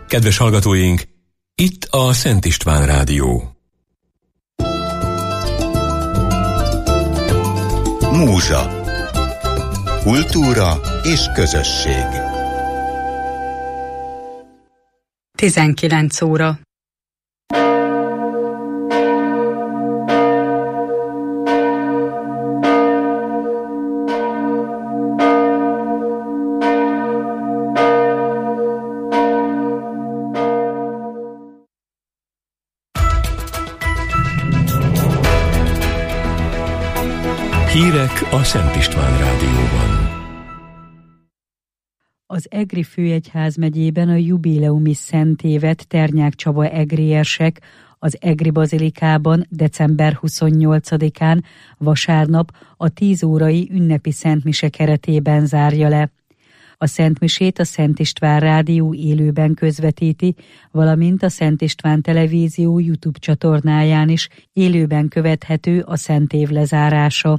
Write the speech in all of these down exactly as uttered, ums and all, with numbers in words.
Kedves hallgatóink, itt a Szent István Rádió. Múzsa. Kultúra és közösség. tizenkilenc óra. Hírek a Szent István Rádióban. Az Egri Főegyház megyében a jubileumi szentévet Ternyák Csaba egriérsek az Egri Bazilikában december huszonnyolcadikán vasárnap a tíz órai ünnepi szentmise keretében zárja le. A szentmisét a Szent István Rádió élőben közvetíti, valamint a Szent István Televízió YouTube csatornáján is élőben követhető a szentév lezárása.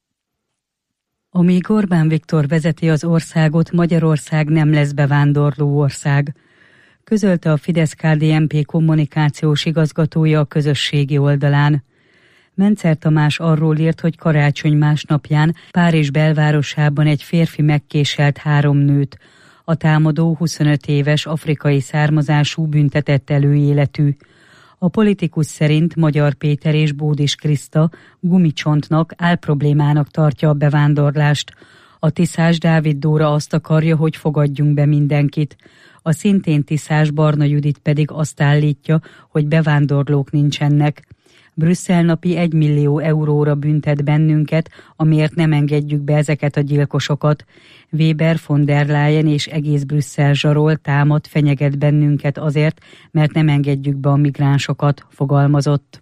Amíg Orbán Viktor vezeti az országot, Magyarország nem lesz bevándorló ország, közölte a Fidesz-ká dé en pé kommunikációs igazgatója a közösségi oldalán. Mencer Tamás arról írt, hogy karácsony másnapján Párizs belvárosában egy férfi megkéselt három nőt. A támadó huszonöt éves afrikai származású büntetett előéletű. A politikus szerint Magyar Péter és Bódis Kriszta gumicsontnak, álproblémának tartja a bevándorlást. A tiszás Dávid Dóra azt akarja, hogy fogadjunk be mindenkit. A szintén tiszás Barna Judit pedig azt állítja, hogy bevándorlók nincsenek. Brüsszel napi egy millió euróra büntet bennünket, amiért nem engedjük be ezeket a gyilkosokat. Weber, von der Leyen és egész Brüsszel zsarol, támad, fenyeget bennünket azért, mert nem engedjük be a migránsokat, fogalmazott.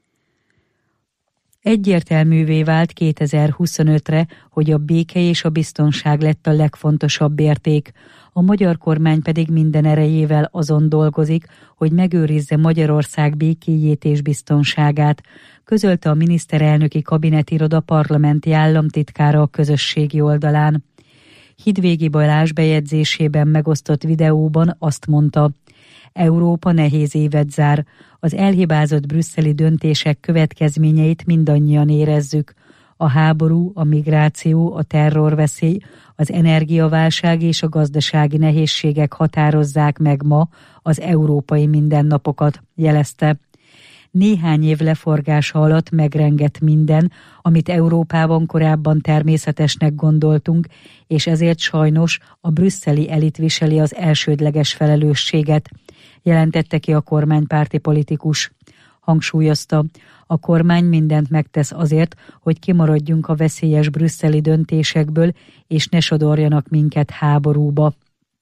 Egyértelművé vált kétezer-huszonötre, hogy a béke és a biztonság lett a legfontosabb érték. A magyar kormány pedig minden erejével azon dolgozik, hogy megőrizze Magyarország békéjét és biztonságát, közölte a miniszterelnöki kabinetiroda parlamenti államtitkára a közösségi oldalán. Hidvégi Balázs bejegyzésében megosztott videóban azt mondta: Európa nehéz évet zár, az elhibázott brüsszeli döntések következményeit mindannyian érezzük. A háború, a migráció, a terrorveszély, az energiaválság és a gazdasági nehézségek határozzák meg ma az európai mindennapokat, jelezte. Néhány év leforgása alatt megrengett minden, amit Európában korábban természetesnek gondoltunk, és ezért sajnos a brüsszeli elit viseli az elsődleges felelősséget, jelentette ki a kormánypárti politikus. Hangsúlyozta, a kormány mindent megtesz azért, hogy kimaradjunk a veszélyes brüsszeli döntésekből, és ne sodorjanak minket háborúba.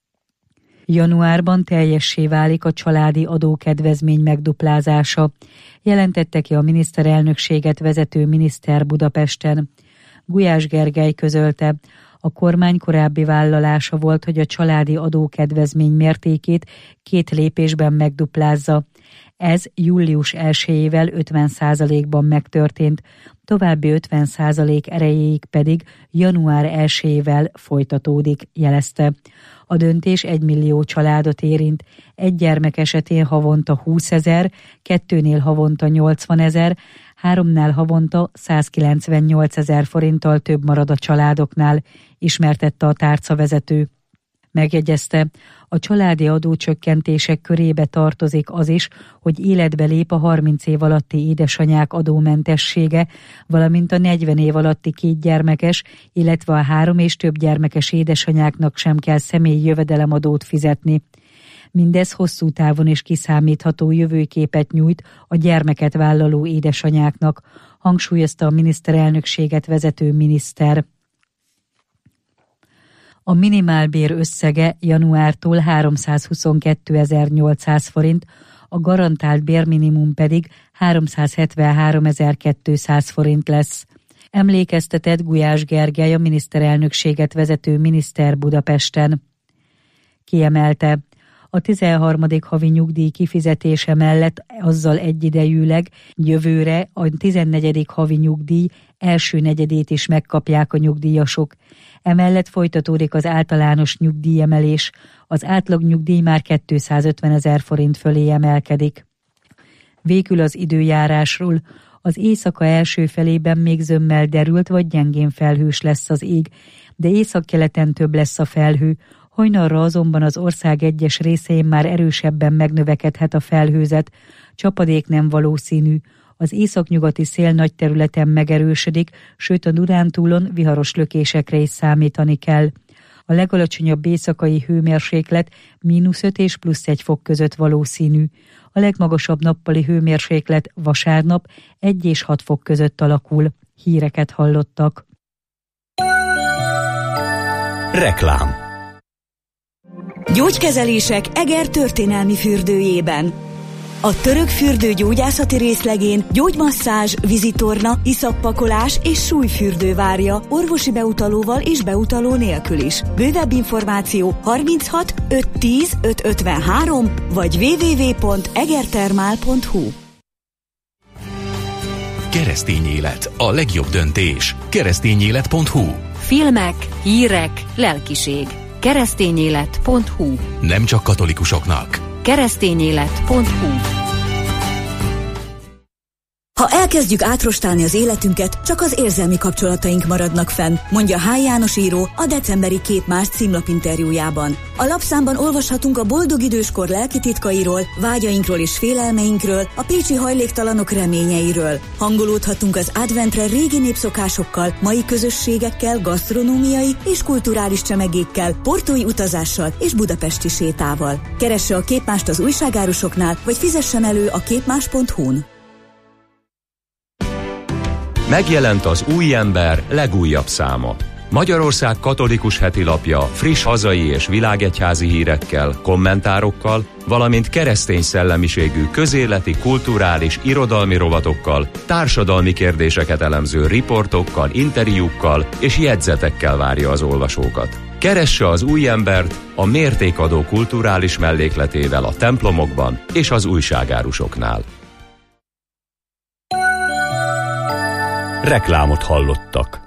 Januárban teljessé válik a családi adókedvezmény megduplázása, jelentette ki a miniszterelnökséget vezető miniszter Budapesten. Gulyás Gergely közölte, a kormány korábbi vállalása volt, hogy a családi adókedvezmény mértékét két lépésben megduplázza. Ez július elsejével ötven százalékban megtörtént, további ötven százalék erejéig pedig január elsejével folytatódik, jelezte. A döntés egy millió családot érint, egy gyermek esetén havonta húszezer, kettőnél havonta nyolcvanezer, háromnál havonta százkilencvennyolcezer forinttal több marad a családoknál, ismertette a tárcavezető. Megjegyezte, a családi adócsökkentések körébe tartozik az is, hogy életbe lép a harminc év alatti édesanyák adómentessége, valamint a negyven év alatti kétgyermekes, illetve a három és több gyermekes édesanyáknak sem kell személyi jövedelemadót fizetni. Mindez hosszú távon is kiszámítható jövőképet nyújt a gyermeket vállaló édesanyáknak, hangsúlyozta a miniszterelnökséget vezető miniszter. A minimálbér összege januártól háromszázhuszonkétezer-nyolcszáz forint, a garantált bérminimum pedig háromszázhetvenháromezer-kétszáz forint lesz. Emlékeztetett Gulyás Gergely, a miniszterelnökséget vezető miniszter Budapesten. Kiemelte, A tizenharmadik havi nyugdíj kifizetése mellett azzal egyidejűleg jövőre a tizennegyedik havi nyugdíj első negyedét is megkapják a nyugdíjasok. Emellett folytatódik az általános nyugdíjemelés, az átlagnyugdíj már kétszázötvenezer forint fölé emelkedik. Végül az időjárásról. Az éjszaka első felében még zömmel derült vagy gyengén felhős lesz az ég, de északkeleten több lesz a felhő, hajnalra azonban az ország egyes részein már erősebben megnövekedhet a felhőzet, csapadék nem valószínű. Az északnyugati szél nagy területen megerősödik, sőt a Dunántúlon viharos lökésekre is számítani kell. A legalacsonyabb éjszakai hőmérséklet mínusz öt és plusz egy fok között valószínű. A legmagasabb nappali hőmérséklet vasárnap egy és hat fok között alakul. Híreket hallottak. Reklám. Gyógykezelések Eger történelmi fürdőjében. A török fürdő gyógyászati részlegén gyógymasszázs, vizitorna, iszappakolás és súlyfürdő várja orvosi beutalóval és beutaló nélkül is. Bővebb információ harminchat ötszáz tíz ötszáz ötvenhárom vagy double-u double-u double-u pont egertermál pont hu. Keresztény élet, a legjobb döntés. keresztényélet pont hu. Filmek, hírek, lelkiség. keresztényélet pont hu. Nem csak katolikusoknak. keresztényélet pont hu. Ha elkezdjük átrostálni az életünket, csak az érzelmi kapcsolataink maradnak fenn, mondja H. János író a decemberi Kép Más címlapinterjújában. A lapszámban olvashatunk a boldog időskor lelki titkairól, vágyainkról és félelmeinkről, a pécsi hajléktalanok reményeiről. Hangolódhatunk az adventre régi népszokásokkal, mai közösségekkel, gasztronómiai és kulturális csemegékkel, portói utazással és budapesti sétával. Keresse a Képmást az újságárusoknál, vagy fizessen elő a képmás pont hu-n. Megjelent az Új Ember legújabb száma. Magyarország katolikus hetilapja friss hazai és világegyházi hírekkel, kommentárokkal, valamint keresztény szellemiségű közéleti, kulturális, irodalmi rovatokkal, társadalmi kérdéseket elemző riportokkal, interjúkkal és jegyzetekkel várja az olvasókat. Keresse az Új Embert a mértékadó kulturális mellékletével a templomokban és az újságárusoknál. Reklámot hallottak.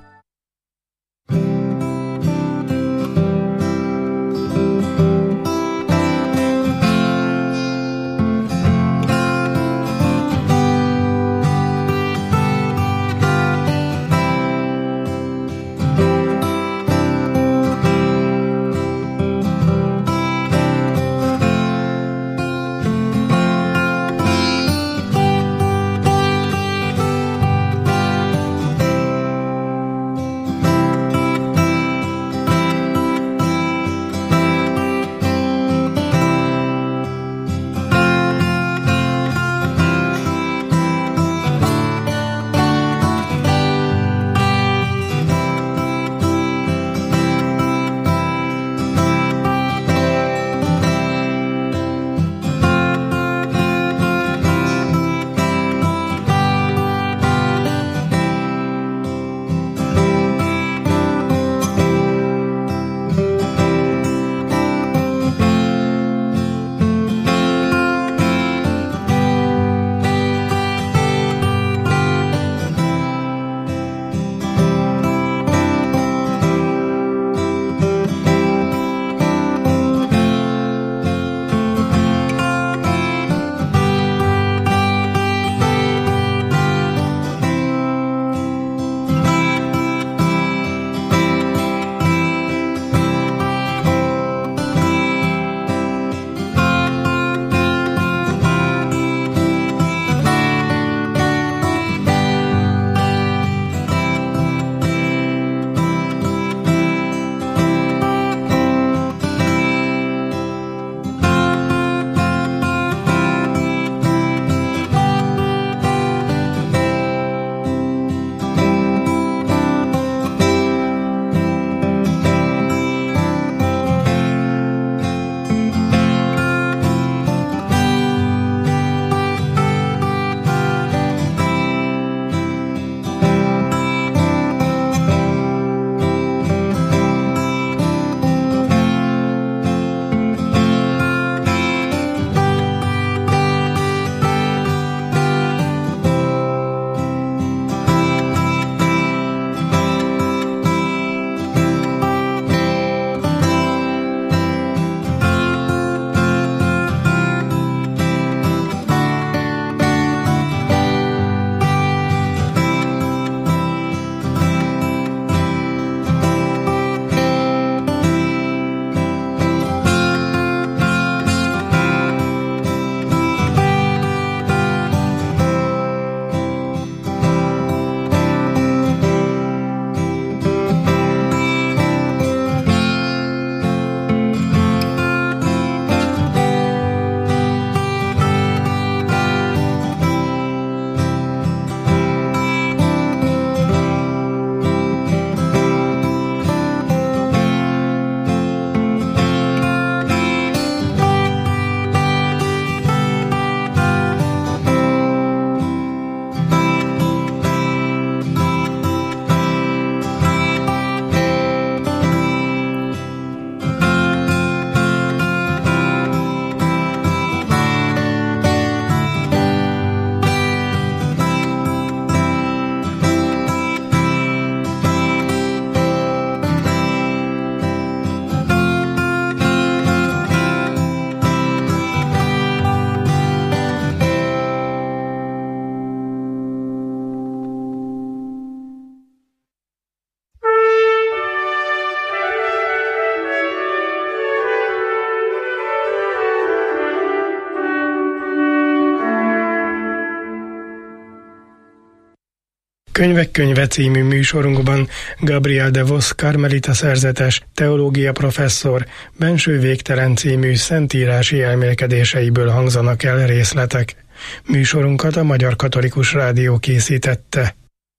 Könyvek könyve című műsorunkban Gabriel de Vos karmelita szerzetes, teológia professzor Benső végtelen című szentírási elmélkedéseiből hangzanak el részletek. Műsorunkat a Magyar Katolikus Rádió készítette.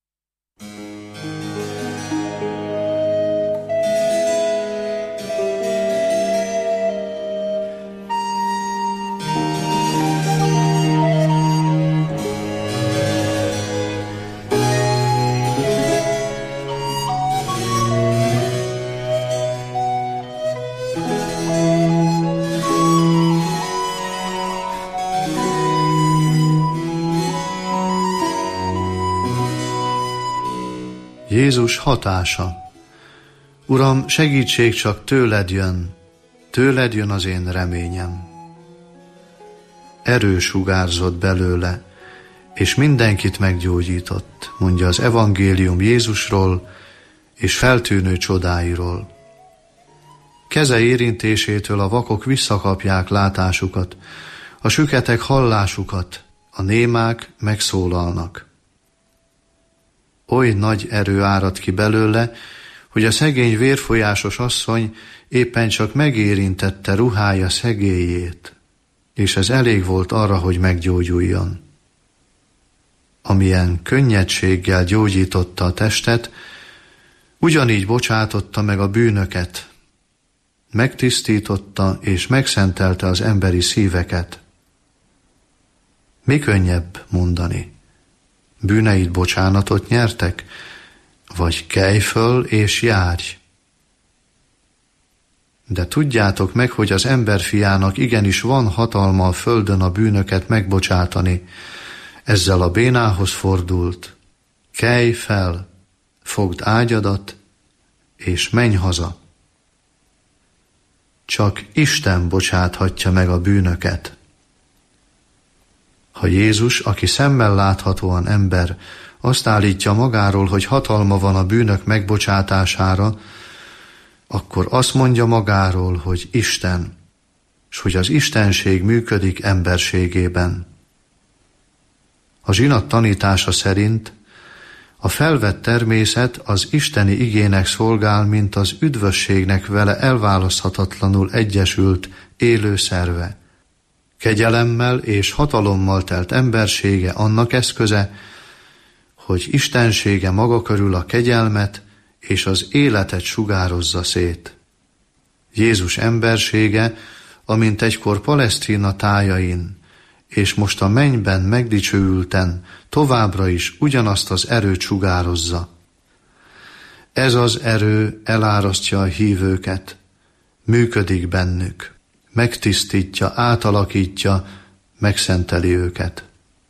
Jézus hatása. Uram, segítség csak tőled jön, tőled jön az én reményem. Erő sugárzott belőle, és mindenkit meggyógyított, mondja az evangélium Jézusról és feltűnő csodáiról. Keze érintésétől a vakok visszakapják látásukat, a süketek hallásukat, a némák megszólalnak. Oly nagy erő árad ki belőle, hogy a szegény vérfolyásos asszony éppen csak megérintette ruhája szegélyét, és ez elég volt arra, hogy meggyógyuljon. Amilyen könnyedséggel gyógyította a testet, ugyanígy bocsátotta meg a bűnöket, megtisztította és megszentelte az emberi szíveket. Mi könnyebb mondani? Bűneid bocsánatot nyertek? Vagy kelj föl és járj? De tudjátok meg, hogy az emberfiának igenis van hatalma a földön a bűnöket megbocsátani. Ezzel a bénához fordult. Kelj fel, fogd ágyadat, és menj haza. Csak Isten bocsáthatja meg a bűnöket. Ha Jézus, aki szemmel láthatóan ember, azt állítja magáról, hogy hatalma van a bűnök megbocsátására, akkor azt mondja magáról, hogy Isten, s hogy az istenség működik emberségében. A zsinat tanítása szerint a felvett természet az isteni igének szolgál, mint az üdvösségnek vele elválaszthatatlanul egyesült élő szerve. Kegyelemmel és hatalommal telt embersége annak eszköze, hogy istensége maga körül a kegyelmet és az életet sugározza szét. Jézus embersége, amint egykor Palesztina tájain, és most a mennyben megdicsőülten továbbra is ugyanazt az erőt sugározza. Ez az erő elárasztja a hívőket, működik bennük, megtisztítja, átalakítja, megszenteli őket.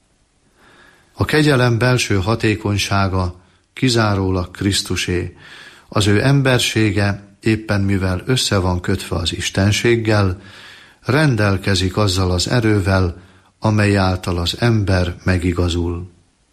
A kegyelem belső hatékonysága kizárólag Krisztusé, az ő embersége éppen mivel össze van kötve az istenséggel, rendelkezik azzal az erővel, amely által az ember megigazul.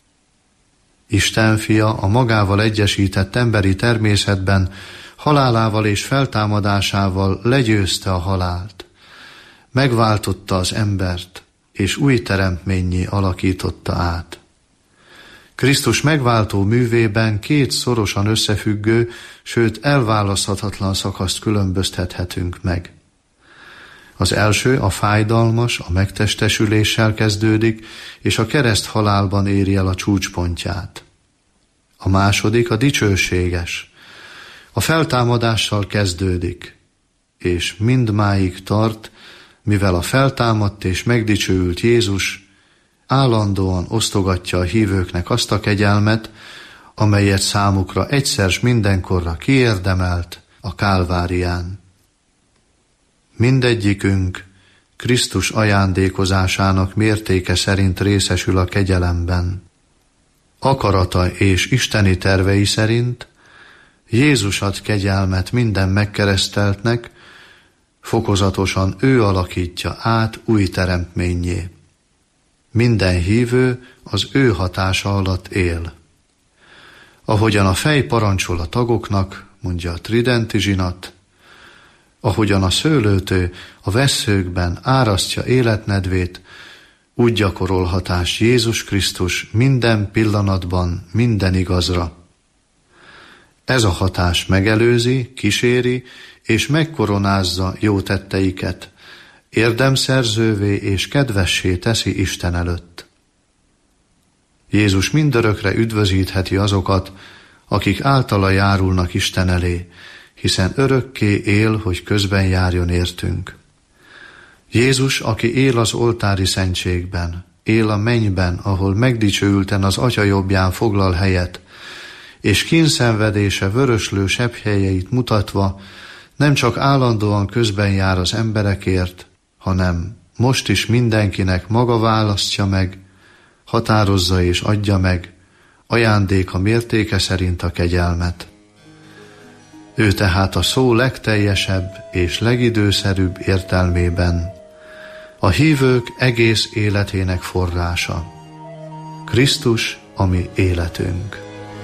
Isten fia a magával egyesített emberi természetben halálával és feltámadásával legyőzte a halált. Megváltotta az embert, és új teremtménnyé alakította át. Krisztus megváltó művében két szorosan összefüggő, sőt elválaszthatatlan szakaszt különböztethetünk meg. Az első a fájdalmas, a megtestesüléssel kezdődik, és a kereszthalálban éri el a csúcspontját. A második a dicsőséges, a feltámadással kezdődik, és mindmáig tart, mivel a feltámadt és megdicsőült Jézus állandóan osztogatja a hívőknek azt a kegyelmet, amelyet számukra egyszer s mindenkorra kiérdemelt a Kálvárián. Mindegyikünk Krisztus ajándékozásának mértéke szerint részesül a kegyelemben. Akarata és isteni tervei szerint Jézus ad kegyelmet minden megkereszteltnek, fokozatosan ő alakítja át új teremtménnyé. Minden hívő az ő hatása alatt él. Ahogyan a fej parancsol a tagoknak, mondja a tridenti zsinat, ahogyan a szőlőtő a vesszőkben árasztja életnedvét, úgy gyakorol hatást Jézus Krisztus minden pillanatban, minden igazra. Ez a hatás megelőzi, kíséri és megkoronázza jó tetteiket, érdemszerzővé és kedvessé teszi Isten előtt. Jézus mindörökre üdvözítheti azokat, akik általa járulnak Isten elé, hiszen örökké él, hogy közben járjon értünk. Jézus, aki él az oltári szentségben, él a mennyben, ahol megdicsőülten az Atya jobbján foglal helyet, és kínszenvedése vöröslő sebhelyeit mutatva nem csak állandóan közben jár az emberekért, hanem most is mindenkinek maga választja meg, határozza és adja meg, ajándéka mértéke szerint a kegyelmet. Ő tehát a szó legteljesebb és legidőszerűbb értelmében a hívők egész életének forrása. Krisztus, a mi életünk.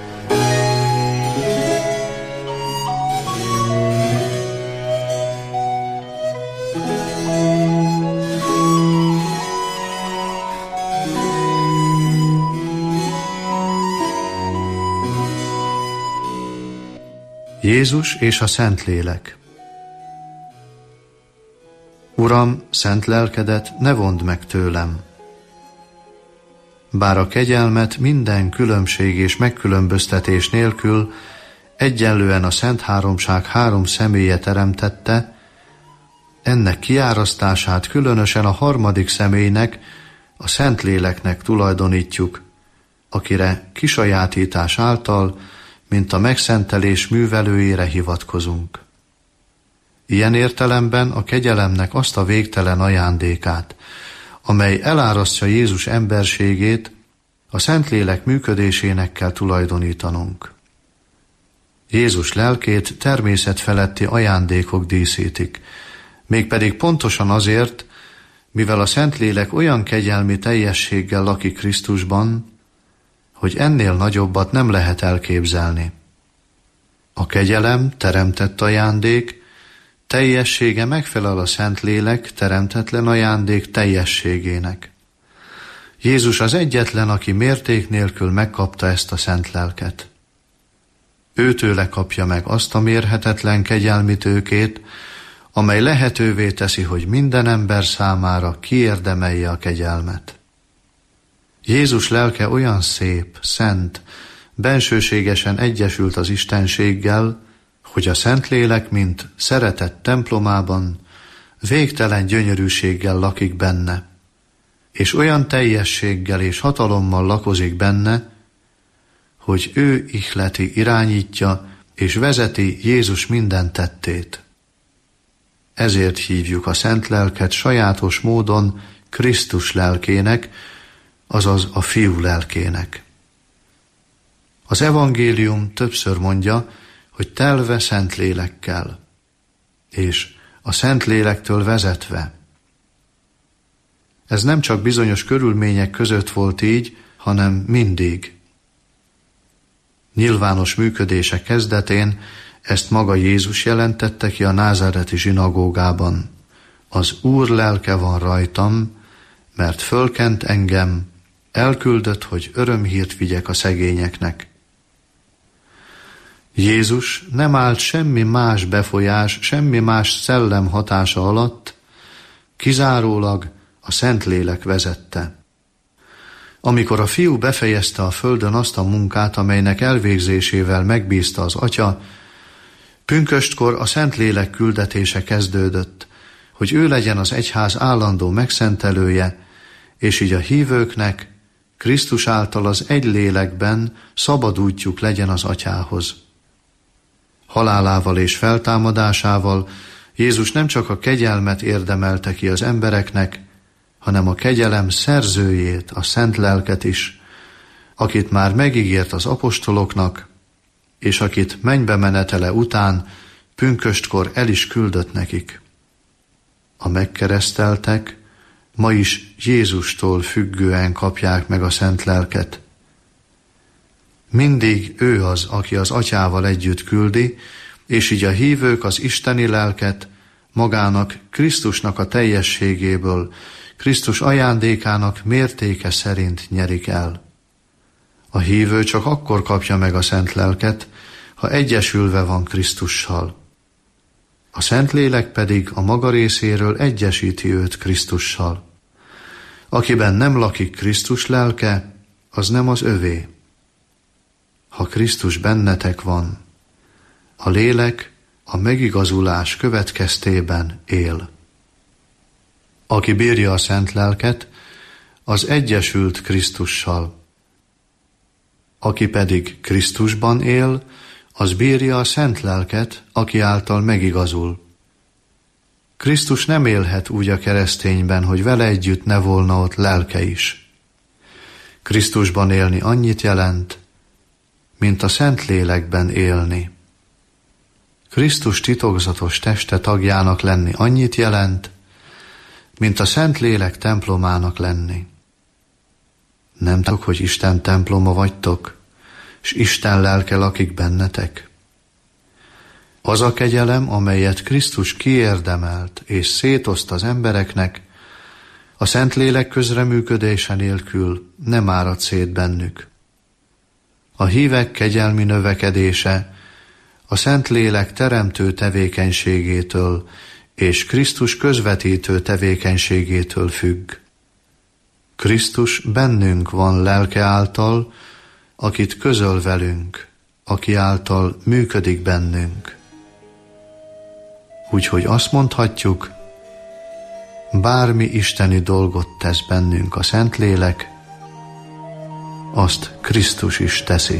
Jézus és a Szentlélek. Uram, szent lelkedet ne vondd meg tőlem. Bár a kegyelmet minden különbség és megkülönböztetés nélkül egyenlően a Szent Háromság három személye teremtette, ennek kiárasztását különösen a harmadik személynek, a Szentléleknek tulajdonítjuk, akire kisajátítás által, mint a megszentelés művelőjére hivatkozunk. Ilyen értelemben a kegyelemnek azt a végtelen ajándékát, amely elárasztja Jézus emberségét, a Szentlélek működésének kell tulajdonítanunk. Jézus lelkét természetfeletti ajándékok díszítik, mégpedig pontosan azért, mivel a Szentlélek olyan kegyelmi teljességgel lakik Krisztusban, hogy ennél nagyobbat nem lehet elképzelni. A kegyelem teremtett ajándék, teljessége megfelel a Szentlélek teremtetlen ajándék teljességének. Jézus az egyetlen, aki mérték nélkül megkapta ezt a szent lelket. Őtőle kapja meg azt a mérhetetlen kegyelmi tőkét, amely lehetővé teszi, hogy minden ember számára kiérdemelje a kegyelmet. Jézus lelke olyan szép, szent, bensőségesen egyesült az Istenséggel, hogy a Szentlélek, mint szeretett templomában, végtelen gyönyörűséggel lakik benne, és olyan teljességgel és hatalommal lakozik benne, hogy ő ihleti, irányítja és vezeti Jézus minden tettét. Ezért hívjuk a Szent Lelket sajátos módon Krisztus lelkének, azaz a Fiú lelkének. Az evangélium többször mondja, hogy telve Szentlélekkel, és a Szentlélektől vezetve. Ez nem csak bizonyos körülmények között volt így, hanem mindig. Nyilvános működése kezdetén ezt maga Jézus jelentette ki a názáreti zsinagógában. Az Úr lelke van rajtam, mert fölkent engem, elküldött, hogy örömhírt vigyek a szegényeknek. Jézus nem állt semmi más befolyás, semmi más szellem hatása alatt, kizárólag a Szentlélek vezette. Amikor a Fiú befejezte a földön azt a munkát, amelynek elvégzésével megbízta az Atya, pünköstkor a Szentlélek küldetése kezdődött, hogy ő legyen az egyház állandó megszentelője, és így a hívőknek Krisztus által az egy lélekben szabad útjuk legyen az Atyához. Halálával és feltámadásával Jézus nem csak a kegyelmet érdemelte ki az embereknek, hanem a kegyelem szerzőjét, a Szent Lelket is, akit már megígért az apostoloknak, és akit mennybe menetele után pünköstkor el is küldött nekik. A megkereszteltek ma is Jézustól függően kapják meg a Szent Lelket. Mindig ő az, aki az Atyával együtt küldi, és így a hívők az isteni lelket magának, Krisztusnak a teljességéből, Krisztus ajándékának mértéke szerint nyerik el. A hívő csak akkor kapja meg a szent lelket, ha egyesülve van Krisztussal. A Szentlélek pedig a maga részéről egyesíti őt Krisztussal. Akiben nem lakik Krisztus lelke, az nem az övé. Ha Krisztus bennetek van, a lélek a megigazulás következtében él. Aki bírja a szent lelket, az egyesült Krisztussal. Aki pedig Krisztusban él, az bírja a szent lelket, aki által megigazul. Krisztus nem élhet úgy a keresztényben, hogy vele együtt ne volna ott lelke is. Krisztusban élni annyit jelent, mint a Szentlélekben élni. Krisztus titokzatos teste tagjának lenni annyit jelent, mint a Szentlélek templomának lenni. Nem tudok, hogy Isten temploma vagytok, s Isten lelke lakik bennetek. Az a kegyelem, amelyet Krisztus kiérdemelt és szétoszt az embereknek, a Szentlélek közreműködése nélkül nem árad szét bennük. A hívek kegyelmi növekedése a Szentlélek teremtő tevékenységétől és Krisztus közvetítő tevékenységétől függ. Krisztus bennünk van lelke által, akit közöl velünk, aki által működik bennünk. Úgyhogy azt mondhatjuk, bármi isteni dolgot tesz bennünk a Szentlélek, azt Krisztus is teszi.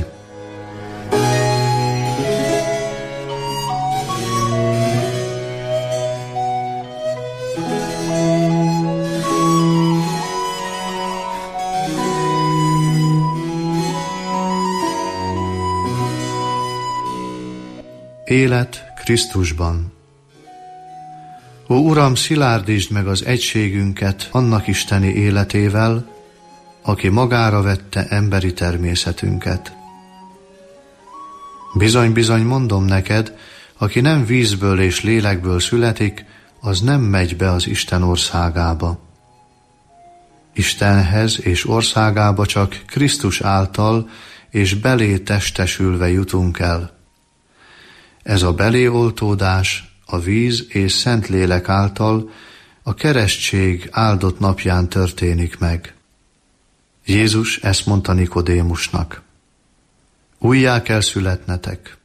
Élet Krisztusban. Ó Uram, szilárdítsd meg az egységünket annak isteni életével, aki magára vette emberi természetünket. Bizony-bizony mondom neked, aki nem vízből és lélekből születik, az nem megy be az Isten országába. Istenhez és országába csak Krisztus által és belé testesülve jutunk el. Ez a beléoltódás a víz és Szentlélek által a keresztség áldott napján történik meg. Jézus ezt mondta Nikodémusnak. Újjá kell születnetek.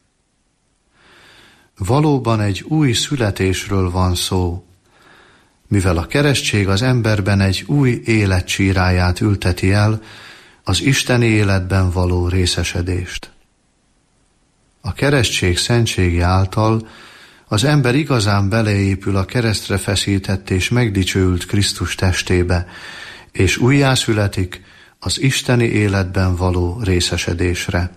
Valóban egy új születésről van szó, mivel a keresztség az emberben egy új élet csíráját ülteti el, az isteni életben való részesedést. A keresztség szentsége által az ember igazán beleépül a keresztre feszített és megdicsőült Krisztus testébe, és újjászületik az isteni életben való részesedésre.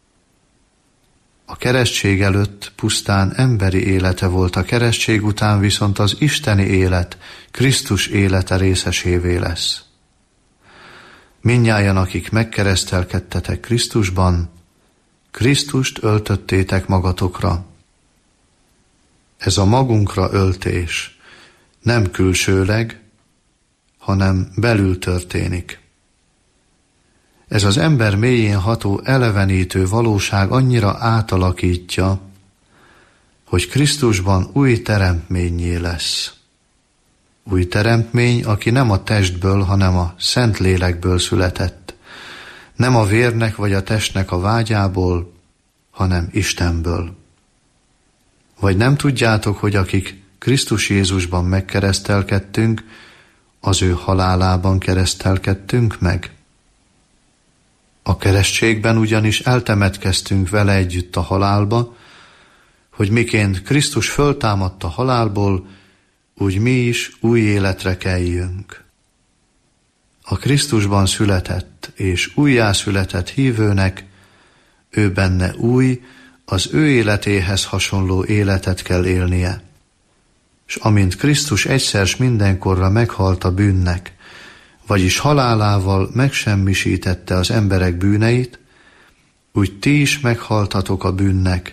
A keresztség előtt pusztán emberi élete volt, a keresztség után viszont az isteni élet, Krisztus élete részesévé lesz. Mindnyájan, akik megkeresztelkedtetek Krisztusban, Krisztust öltöttétek magatokra. Ez a magunkra öltés nem külsőleg, hanem belül történik. Ez az ember mélyén ható elevenítő valóság annyira átalakítja, hogy Krisztusban új teremtménnyé lesz. Új teremtmény, aki nem a testből, hanem a Szentlélekből született, nem a vérnek vagy a testnek a vágyából, hanem Istenből. Vagy nem tudjátok, hogy akik Krisztus Jézusban megkeresztelkedtünk, az ő halálában keresztelkedtünk meg? A keresztségben ugyanis eltemetkeztünk vele együtt a halálba, hogy miként Krisztus föltámadt a halálból, úgy mi is új életre kelljünk. A Krisztusban született és újjászületett hívőnek, ő benne új, az ő életéhez hasonló életet kell élnie. És amint Krisztus egyszer s mindenkorra meghalt a bűnnek, vagyis halálával megsemmisítette az emberek bűneit, úgy ti is meghaltatok a bűnnek,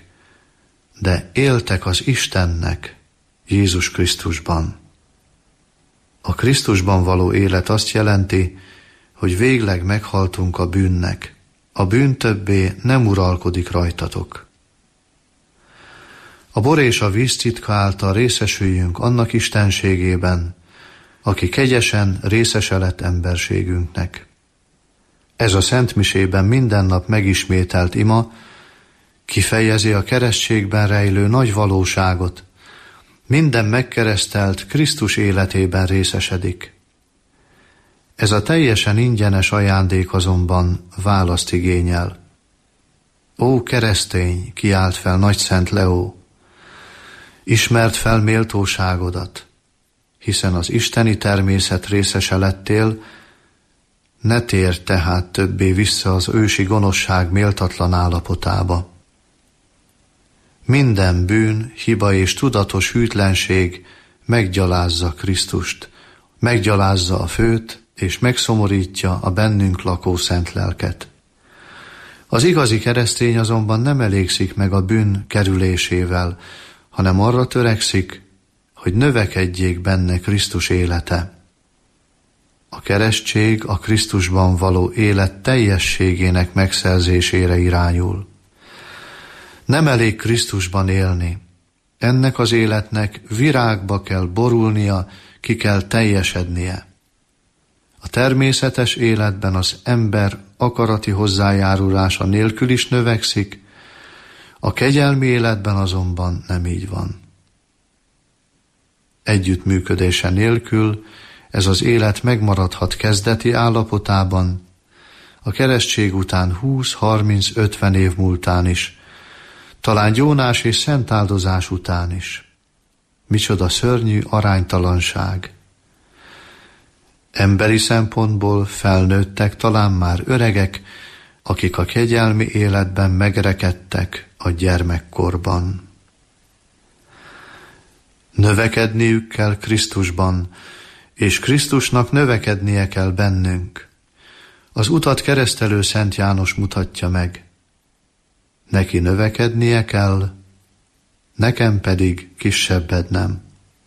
de éltek az Istennek, Jézus Krisztusban. A Krisztusban való élet azt jelenti, hogy végleg meghaltunk a bűnnek. A bűn többé nem uralkodik rajtatok. A bor és a víz titka által részesüljünk annak istenségében, aki kegyesen részese lett emberségünknek. Ez a szentmisében minden nap megismételt ima kifejezi a keresztségben rejlő nagy valóságot. Minden megkeresztelt Krisztus életében részesedik. Ez a teljesen ingyenes ajándék azonban választ igényel. Ó keresztény, kiált fel Nagyszent Leó, ismerd fel méltóságodat, hiszen az isteni természet részese lettél, ne térj tehát többé vissza az ősi gonoszság méltatlan állapotába. Minden bűn, hiba és tudatos hűtlenség meggyalázza Krisztust, meggyalázza a Főt, és megszomorítja a bennünk lakó szent lelket. Az igazi keresztény azonban nem elégszik meg a bűn kerülésével, hanem arra törekszik, hogy növekedjék benne Krisztus élete. A keresztség a Krisztusban való élet teljességének megszerzésére irányul. Nem elég Krisztusban élni. Ennek az életnek virágba kell borulnia, ki kell teljesednie. A természetes életben az ember akarati hozzájárulása nélkül is növekszik, a kegyelmi életben azonban nem így van. Együttműködése nélkül ez az élet megmaradhat kezdeti állapotában, a keresztség után húsz, harminc, ötven év múltán is, talán gyónás és szent áldozás után is. Micsoda szörnyű aránytalanság! Emberi szempontból felnőttek, talán már öregek, akik a kegyelmi életben megrekedtek a gyermekkorban. Növekedniük kell Krisztusban, és Krisztusnak növekednie kell bennünk. Az utat keresztelő Szent János mutatja meg. Neki növekednie kell, nekem pedig kisebbednem.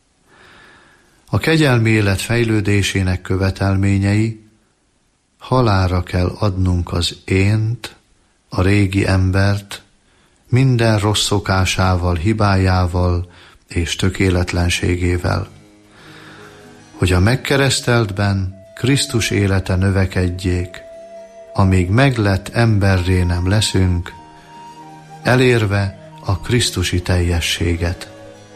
A kegyelmi élet fejlődésének követelményei: halálra kell adnunk az ént, a régi embert, minden rossz szokásával, hibájával és tökéletlenségével, hogy a megkereszteltben Krisztus élete növekedjék, amíg meglett emberré nem leszünk, elérve a krisztusi teljességet.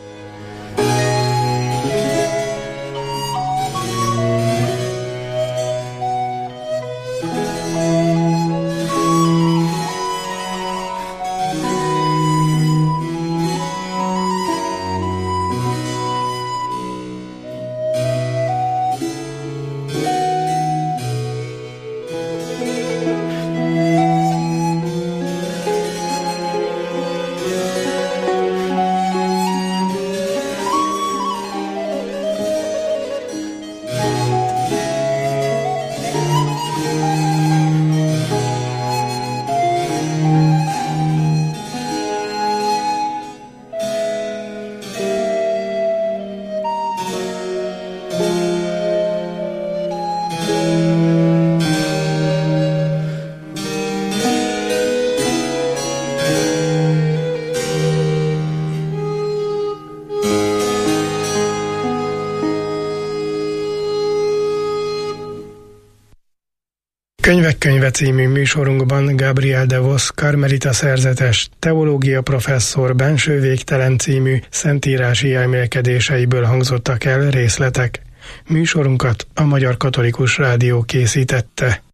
Könyvek könyve című műsorunkban Gabriel de Vos karmelita szerzetes, teológia professzor Benső végtelen című szentírási elmélkedéseiből hangzottak el részletek. Műsorunkat a Magyar Katolikus Rádió készítette.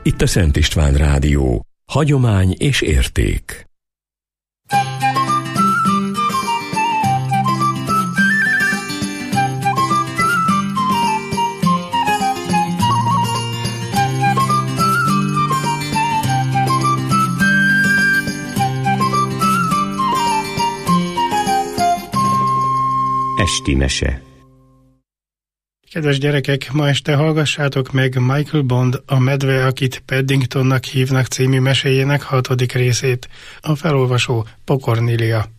Itt a Szent István Rádió. Hagyomány és érték. Esti mese. Kedves gyerekek, ma este hallgassátok meg Michael Bond, a medve, akit Paddingtonnak hívnak című meséjének hatodik részét. A felolvasó Pokornilia.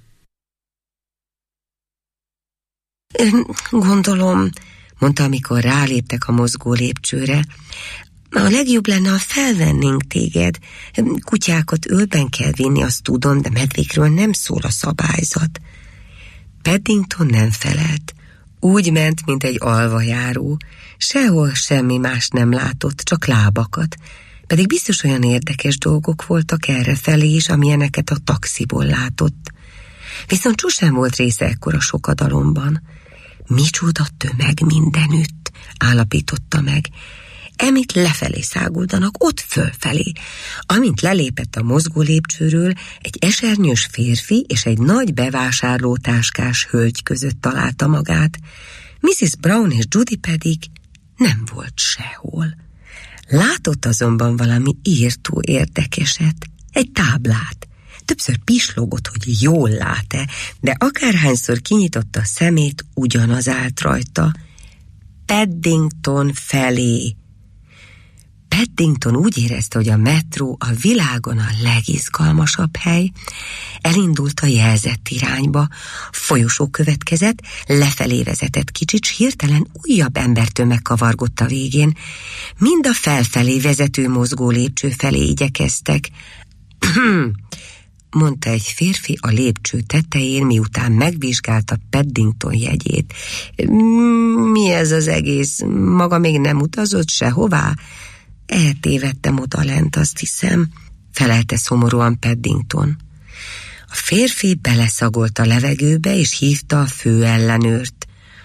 Gondolom, mondta, amikor ráléptek a mozgó lépcsőre, a legjobb lenne, ha felvennénk téged. Kutyákat ölben kell vinni, azt tudom, de medvékről nem szól a szabályzat. Paddington nem felelt. Úgy ment, mint egy alvajáró. Sehol semmi más nem látott, csak lábakat. Pedig biztos olyan érdekes dolgok voltak errefelé is, amilyeneket a taxiból látott. Viszont sosem volt része ekkora sokadalomban. Micsoda tömeg mindenütt, állapította meg. Emit lefelé száguldanak, ott fölfelé. Amint lelépett a mozgó lépcsőről, egy esernyős férfi és egy nagy bevásárlótáskás hölgy között találta magát. missziz Brown és Judy pedig nem volt sehol. Látott azonban valami írtó érdekeset, egy táblát. Többször pislogott, hogy jól lát-e, de akárhányszor kinyitotta a szemét, ugyanaz állt rajta. Paddington felé. Paddington úgy érezte, hogy a metró a világon a legizgalmasabb hely. Elindult a jelzett irányba, folyosó következett, lefelé vezetett kicsit, s hirtelen újabb embertömeg kavargott a végén. Mind a felfelé vezető mozgó lépcső felé igyekeztek. Mondta egy férfi a lépcső tetején, miután megvizsgálta Paddington jegyét. Mi ez az egész? Maga még nem utazott sehová? Eltévedtem odalent, azt hiszem, felelte szomorúan Paddington. A férfi beleszagolt a levegőbe, és hívta a főellenőrt.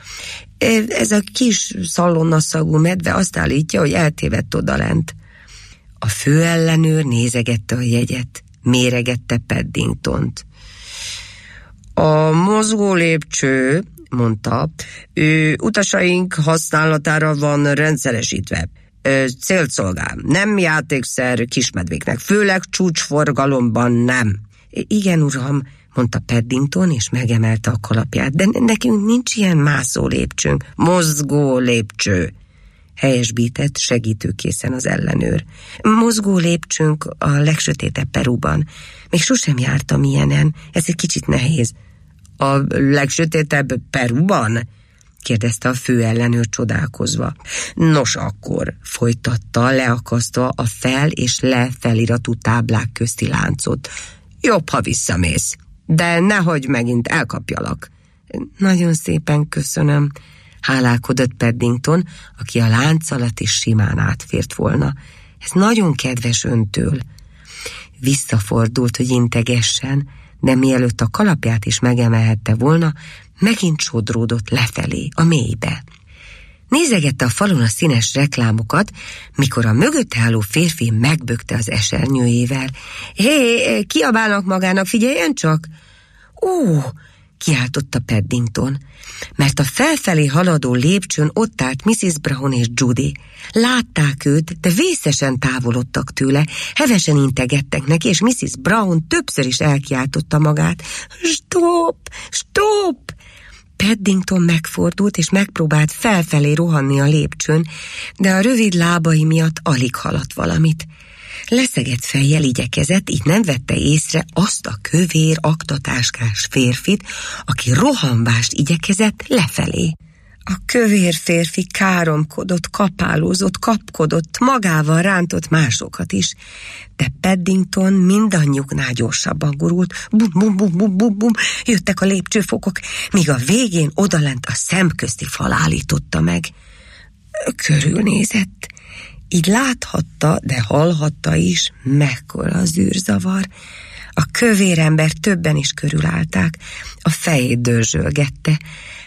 Ez a kis szalonnaszagú medve azt állítja, hogy eltévedt odalent. A főellenőr nézegette a jegyet, méregette Paddingtont. A mozgó lépcső, mondta, ő, utasaink használatára van rendszeresítve. Célt szolgál. Nem játékszer kismedvéknek, főleg csúcsforgalomban nem. Igen, uram, mondta Paddington, és megemelte a kalapját, de nekünk nincs ilyen mászó lépcsőnk. Mozgó lépcső, helyesbített segítőkészen az ellenőr. Mozgó lépcsőnk a legsötétebb Peruban. Még sosem jártam ilyenen, ez egy kicsit nehéz. A legsötétebb Peruban? kérdezte a főellenőr csodálkozva. Nos akkor, folytatta, leakasztva a fel és le feliratú táblák közti láncot. Jobb, ha visszamész, de nehogy megint elkapjalak. Nagyon szépen köszönöm, hálálkodott Paddington, aki a lánc alatt is simán átfért volna. Ez nagyon kedves öntől. Visszafordult, hogy integessen, de mielőtt a kalapját is megemelhette volna, megint sodródott lefelé, a mélybe. Nézegette a falon a színes reklámokat, mikor a mögötte álló férfi megbökte az esernyőjével. Hé, kiabálnak magának, figyeljen csak! Ó, kiáltotta Paddington, mert a felfelé haladó lépcsőn ott állt missziz Brown és Judy. Látták őt, de vészesen távolodtak tőle, hevesen integettek neki, és missziz Brown többször is elkiáltotta magát. Stop! Stop! Paddington megfordult, és megpróbált felfelé rohanni a lépcsőn, de a rövid lábai miatt alig haladt valamit. Leszegett fejjel igyekezett, így nem vette észre azt a kövér, aktatáskás férfit, aki rohanvást igyekezett lefelé. A kövér férfi káromkodott, kapálózott, kapkodott, magával rántott másokat is, de Paddington mindannyiuknál gyorsabban gurult, bum, bum, bum, bum, bum, bum, jöttek a lépcsőfokok, míg a végén odalent a szemközti fal állította meg. Körülnézett, így láthatta, de hallhatta is, mekkora az űrzavar. A kövér ember többen is körülállták, a fejét dörzsölgette.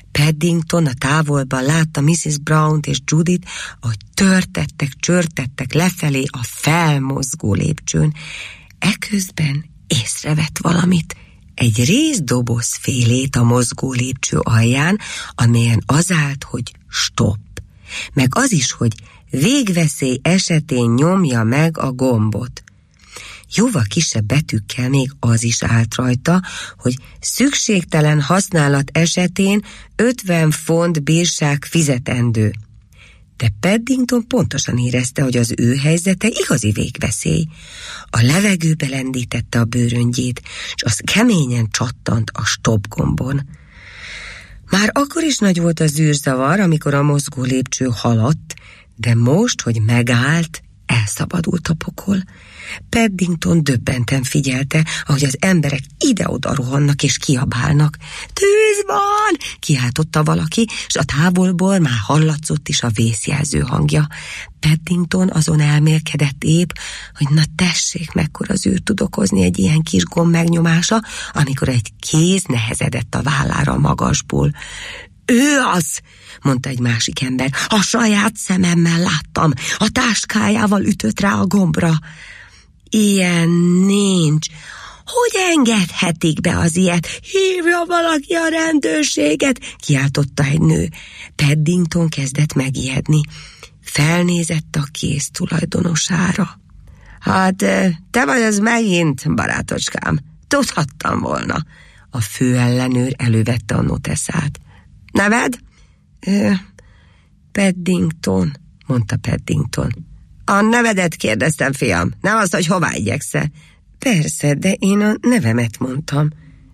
Paddington a távolban látta missus Brownt és Judit, ahogy törtettek, csörtettek lefelé a felmozgó lépcsőn. Eközben észrevett valamit, egy részdobozfélét a mozgó lépcső alján, amelyen az állt, hogy stop, meg az is, hogy végveszély esetén nyomja meg a gombot. Jóval kisebb betűkkel még az is állt rajta, hogy szükségtelen használat esetén ötven font bírság fizetendő. De Paddington pontosan érezte, hogy az ő helyzete igazi végveszély. A levegőbe lendítette a bőröngyét, és az keményen csattant a stop gombon. Már akkor is nagy volt az űrzavar, amikor a mozgó lépcső haladt, de most, hogy megállt, elszabadult a pokol. Paddington döbbenten figyelte, ahogy az emberek ide-oda rohannak és kiabálnak. Tűz van! Kiáltotta valaki, és a távolból már hallatszott is a vészjelző hangja. Paddington azon elmélkedett épp, hogy na tessék, mekkora zűrt tud okozni egy ilyen kis gomb megnyomása, amikor egy kéz nehezedett a vállára a magasból. Ő az, mondta egy másik ember. A saját szememmel láttam. A táskájával ütött rá a gombra. Ilyen nincs. Hogy engedhetik be az ilyet? Hívja valaki a rendőrséget, kiáltotta egy nő. Paddington kezdett megijedni. Felnézett a kéz tulajdonosára. Hát, te vagy az megint, barátocskám. Tudhattam volna. A főellenőr elővette a noteszát. Neved? Ö, Paddington, mondta Paddington. A nevedet kérdeztem, fiam, nem az, hogy hová igyekszel. Persze, de én a nevemet mondtam.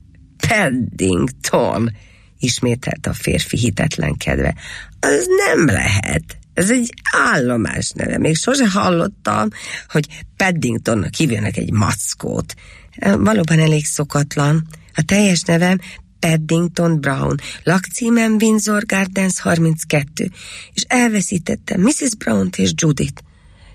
Paddington, ismételt a férfi hitetlenkedve. Az nem lehet. Ez egy állomás neve. Még sose hallottam, hogy Paddingtonnak hívjanak egy mackót. Valóban elég szokatlan. A teljes nevem Paddington Brown, lakcímem Windsor Gardens harminckettő, és elveszítettem missus Brownt és Judit.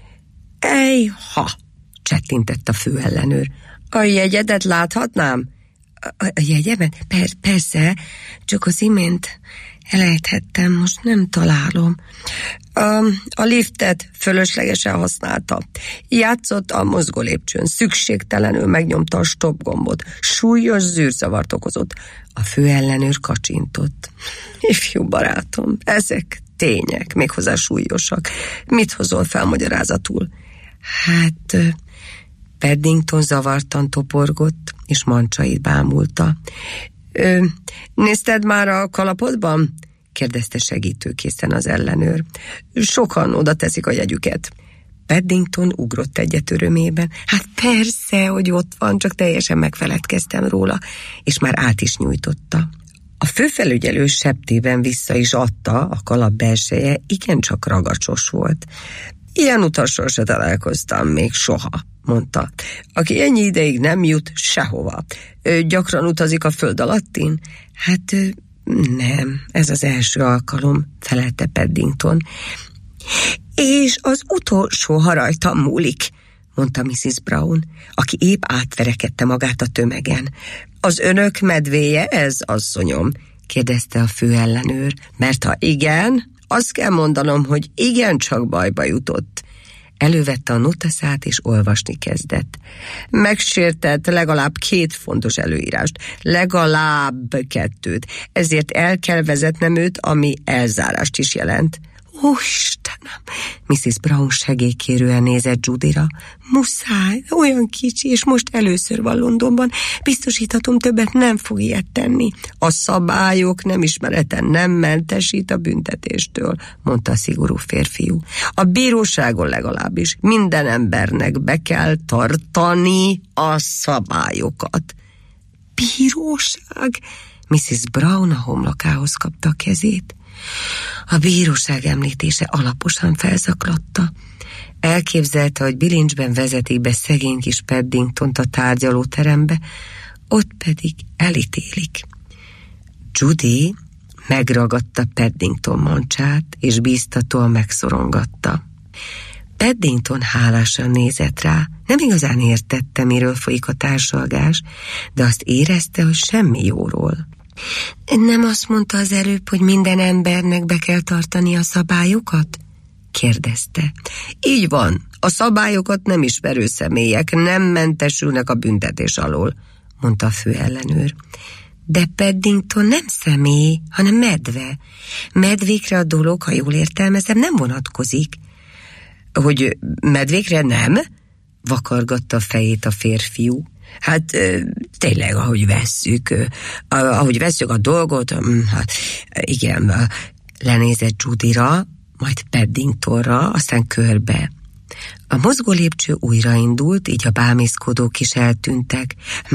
Ejha, csettintett a főellenőr. A jegyedet láthatnám? A, a jegyemet? Per, persze, csak az imént elejthettem, most nem találom. A, a liftet fölöslegesen használta. Játszott a mozgó lépcsőn, szükségtelenül megnyomta a stop gombot. Súlyos zűrzavart okozott. A főellenőr kacsintott. Ifjú barátom, ezek tények, méghozzá súlyosak. Mit hozol fel magyarázatul? Hát, Paddington zavartan toporgott, és mancsait bámulta. Ö, nézted már a kalapodban? Kérdezte segítőkészen az ellenőr. Sokan oda teszik a jegyüket. Paddington ugrott egyet örömében. Hát persze, hogy ott van, csak teljesen megfeledkeztem róla, és már át is nyújtotta. A főfelügyelő septében vissza is adta, a kalap belseje igencsak ragacsos volt. Ilyen utassal se találkoztam még soha, mondta. Aki ennyi ideig nem jut sehova. Ő gyakran utazik a föld alattin? Hát nem, ez az első alkalom, felelte Paddington. És az utolsó, ha rajtam múlik, mondta missus Brown, aki épp átverekedte magát a tömegen. Az önök medvéje ez, asszonyom? Kérdezte a főellenőr, mert ha igen, azt kell mondanom, hogy igencsak bajba jutott. Elővette a noteszát és olvasni kezdett. Megsértett legalább két fontos előírást, legalább kettőt, ezért el kell vezetnem őt, ami elzárást is jelent. Ó, Istenem! missus Brown segélykérően nézett Judyra. Muszáj, olyan kicsi, és most először van Londonban. Biztosíthatom, többet nem fog ilyet tenni. A szabályok nem ismereten nem mentesít a büntetéstől, mondta a szigorú férfiú. A bíróságon legalábbis minden embernek be kell tartani a szabályokat. Bíróság? missus Brown a homlokához kapta a kezét. A bíróság említése alaposan felzaklatta. Elképzelte, hogy bilincsben vezetik be szegény kis Paddingtont a tárgyalóterembe, ott pedig elítélik. Judy megragadta Paddington mancsát, és bíztatóan megszorongatta. Paddington hálásan nézett rá, nem igazán értette, miről folyik a társalgás, de azt érezte, hogy semmi jóról. Nem azt mondta az előbb, hogy minden embernek be kell tartani a szabályokat? Kérdezte. Így van, a szabályokat nem ismerő személyek nem mentesülnek a büntetés alól, mondta a főellenőr. De Paddington nem személy, hanem medve. Medvékre a dolog, ha jól értelmezem, nem vonatkozik. Hogy medvékre nem? Vakargatta a fejét a férfiú. Hát tényleg, ahogy vesszük, ahogy vesszük a dolgot, hát igen, lenézett Judyra, majd Paddingtonra, aztán körbe. A mozgó lépcső újraindult, így a bámészkodók is eltűntek.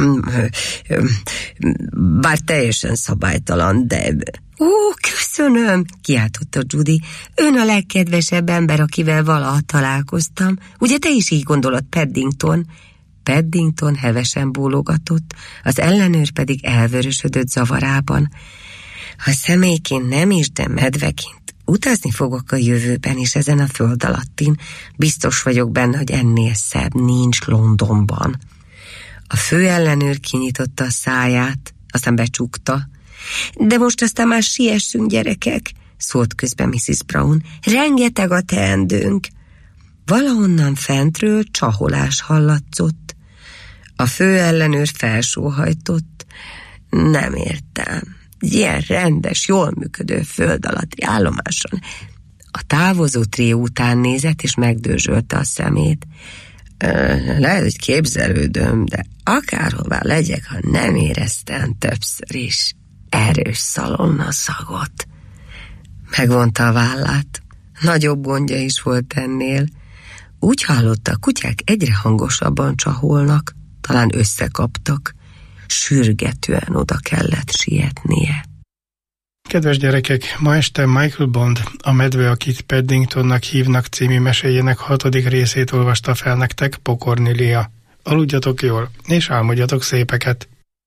Bár teljesen szabálytalan, de... Ó, köszönöm, kiáltotta Judy. Ön a legkedvesebb ember, akivel valaha találkoztam. Ugye te is így gondolod, Paddington? Paddington hevesen bólogatott, az ellenőr pedig elvörösödött zavarában. Ha személyként nem is, de medveként utazni fogok a jövőben is ezen a föld alattin. Biztos vagyok benne, hogy ennél szebb nincs Londonban. A főellenőr kinyitotta a száját, aztán becsukta. De most aztán már siessünk, gyerekek, szólt közben missziz Brown. Rengeteg a teendőnk. Valahonnan fentről csaholás hallatszott. A főellenőr felsóhajtott. Nem értem. Ilyen rendes, jól működő föld alatti állomáson. A távozó trió után nézett, és megdörzsölte a szemét. Lehet, hogy képzelődöm, de akárhová legyek, ha nem éreztem többször is erős szalonna szagot. Megvonta a vállát. Nagyobb gondja is volt ennél. Úgy hallotta, a kutyák egyre hangosabban csaholnak, talán összekaptak. Sürgetően oda kellett sietnie. Kedves gyerekek, ma este Michael Bond, a medve, akit Paddingtonnak hívnak című meséjének hatodik részét olvasta fel nektek Pokornilia. Aludjatok jól, és álmodjatok szépeket!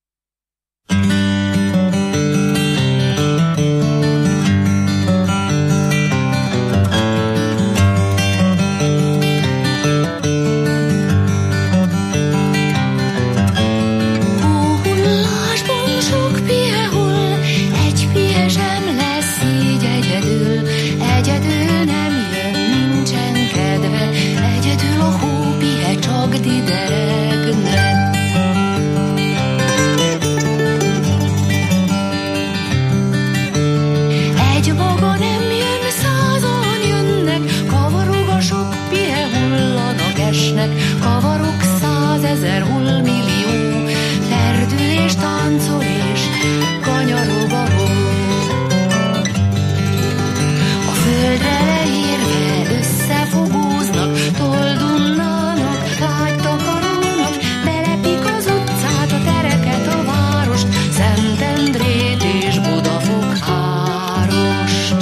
Kavarok százezer, hol millió, ferdül és táncol és kanyarog a hó. A földre leérve összefogóznak, toldumnának, lágy takarónak, belepik az utcát, a tereket, a várost, Szentendrét és Budafokhárost.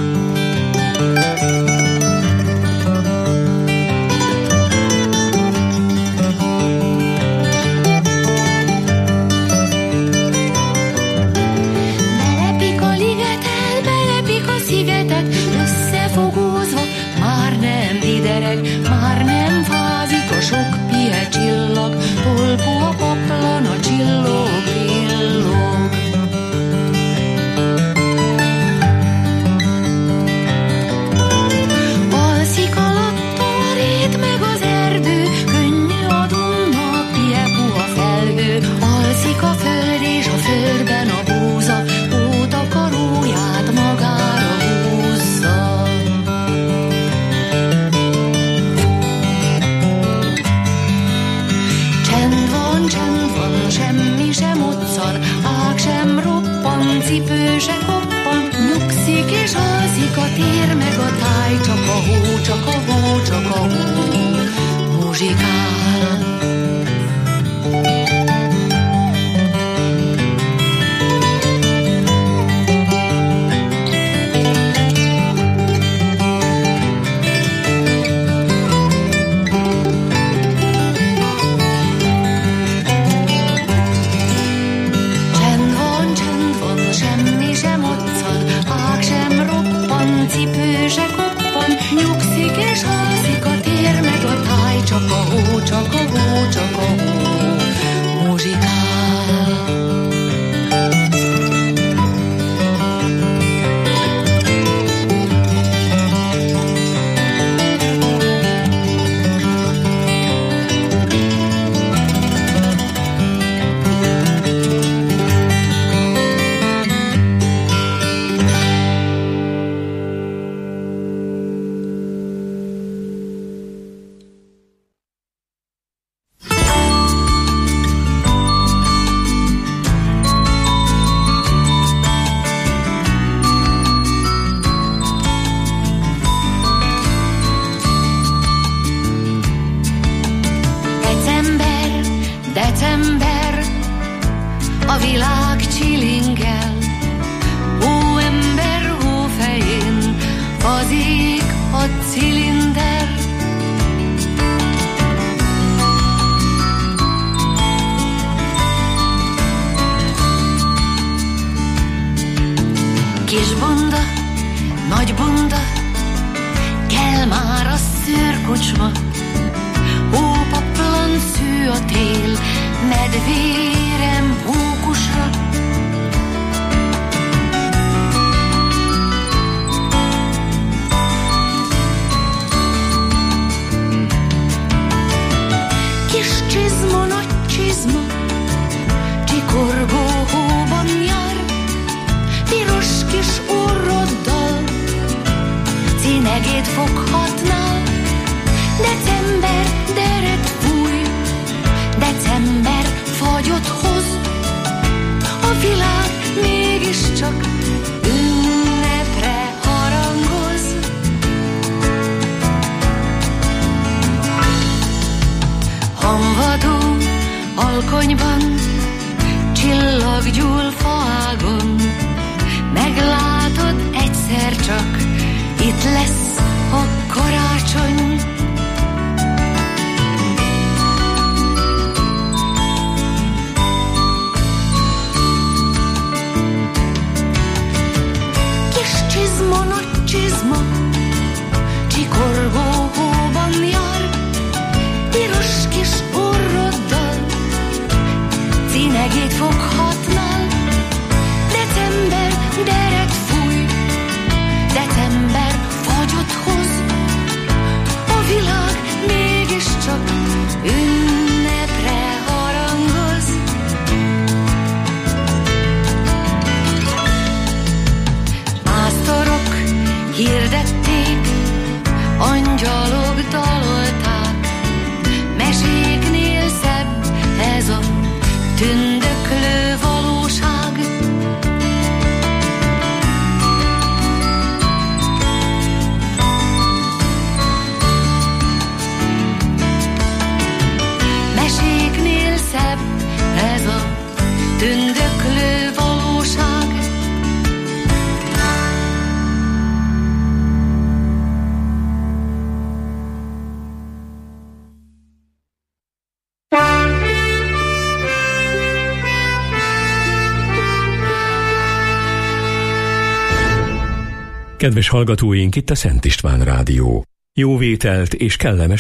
Már nem fázik a sok pie csillag, tolpó a paplan, a csillog, villog. Alszik alatt a rét meg az erdő, könnyű a duna, pie puha felhő. Alszik a föld és a földben a búza, pótakaróját magára húzza. Semmi sem otszan, ág sem roppan, cipő se koppan, nyugszik és alszik a tér meg a táj, csak a hó, csak a hó, csak a hó muzsikál. Cipő se koppan, nyugszik és alszik a tér meg a táj, csak a hó, csak a hó, csak a hó muzsikál. kedvérem hókusra. Kis csizma, nagy csizma, csikorgó hóban jár, piros kis orroddal, cinegét foghatnál. December deret fúj, december fagyot hoz, a világ mégiscsak ünnepre harangoz. Hamvadó alkonyban, csillaggyúl faágon, meglátod egyszer csak, itt lesz a karácsony. Kis csizma, nagy csizma, csikorgó hóban jár, piros kis orroddal, cinegét foghatnál. December deret fúj, december fagyot hoz, a világ mégiscsak ünnepre harangoz. Pásztorok hirdették, angyalok dalolták, meséknél szebb ez a tündöklő valóság. Meséknél szebb ez a tündöklő valóság. Kedves hallgatóink, itt a Szent István Rádió. Jó vételt és kellemes